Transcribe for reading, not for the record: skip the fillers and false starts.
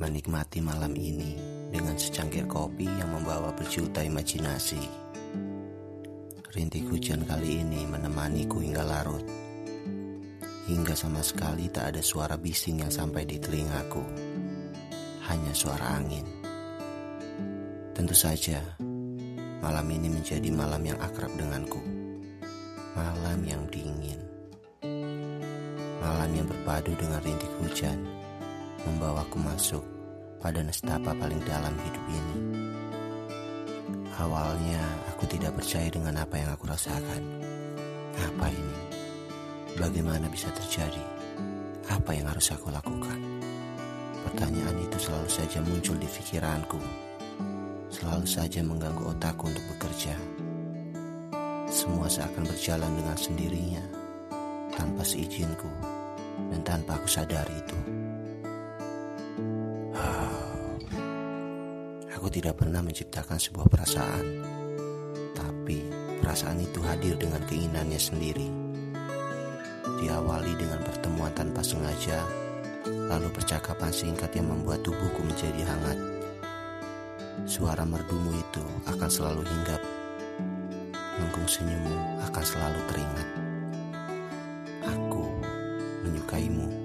Menikmati malam ini dengan secangkir kopi yang membawa berjuta imajinasi. Rintik hujan kali ini menemaniku hingga larut, hingga sama sekali tak ada suara bising yang sampai di telingaku, hanya suara angin. Tentu saja malam ini menjadi malam yang akrab denganku, malam yang dingin, malam yang berpadu dengan rintik hujan membawaku masuk pada nestapa paling dalam hidup ini. Awalnya aku tidak percaya dengan apa yang aku rasakan. Apa ini? Bagaimana bisa terjadi? Apa yang harus aku lakukan? Pertanyaan itu selalu saja muncul di pikiranku, selalu saja mengganggu otakku untuk bekerja. Semua seakan berjalan dengan sendirinya, tanpa seizinku dan tanpa aku sadari itu. Aku tidak pernah menciptakan sebuah perasaan, tapi perasaan itu hadir dengan keinginannya sendiri. Diawali dengan pertemuan tanpa sengaja, lalu percakapan singkat yang membuat tubuhku menjadi hangat. Suara merdumu itu akan selalu hinggap, lengkung senyummu akan selalu teringat. Aku menyukaimu.